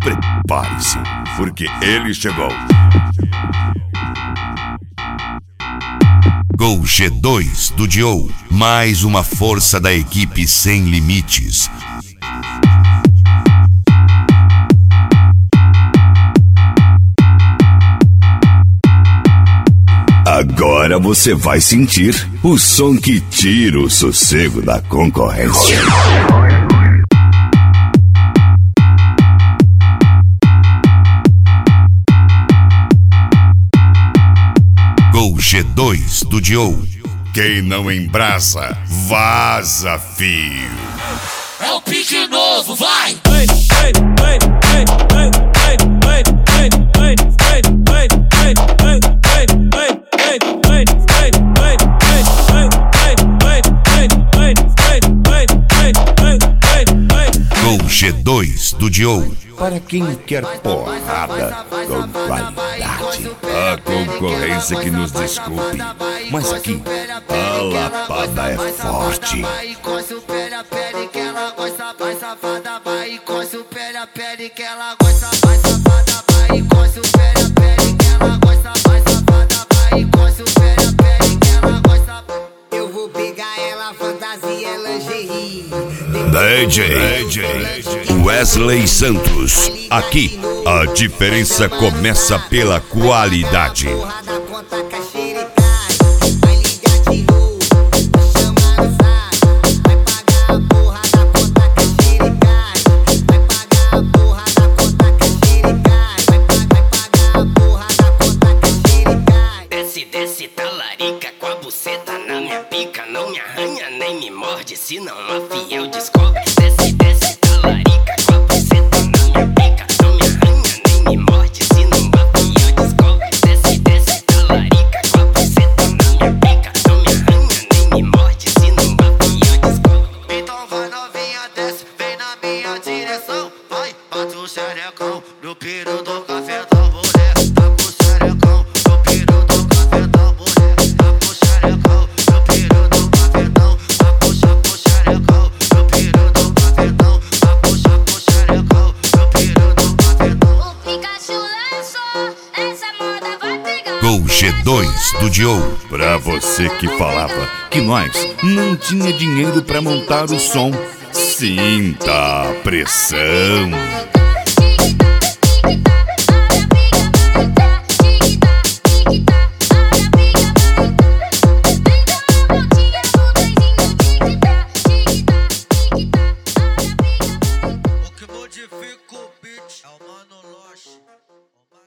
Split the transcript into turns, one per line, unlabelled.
Prepare-se, porque ele chegou.
Gol G2 do Dio, mais uma força da equipe sem limites.
Agora você vai sentir o som que tira o sossego da concorrência.
Gol G2 do Dio.
Quem não embrasa, vaza, fio.
É o pique novo, vai!
Gol G2 do Dio.
Para quem quer porrada com qualidade. A concorrência que nos desculpe, mas aqui a lapada é forte.
Vai com supera a pele que ela gosta, vai safada. Vai com supera a pele que ela gosta, vai safada. Vai com supera a pele que ela gosta, vai safada. Vai com supera a pele que ela gosta. Eu vou pegar ela, fantasia, lingerie.
DJ Wesley Santos. Aqui a diferença começa pela qualidade.
Desce, talarica com a buceta na minha pica. Não me arranha nem me morde, senão a fiel descobre. Desce, talarica com a buceta na minha pica. Não me arranha nem me morde, senão a fiel descobre. Desce, talarica com a buceta na minha pica. Não me arranha nem me morde, senão a fiel descobre.
Então vai novinha, desce, vem na minha direção. Vai, bate o xerecão no piro do cafetão, mulher. Tá com o xerecão no piro do cafetão, mulher. Tá com o xerecão no piro do cafetão. Tá com o xerecão no piro do cafetão. Tá com o xerecão no piro do cafetão.
O Pikachu lançou, essa moda vai pegar.
Gol G2 do Dio.
Pra você que falava que nós não tinha dinheiro pra montar o som, sinta a pressão.
O que modifica o beat é o Mano Loche.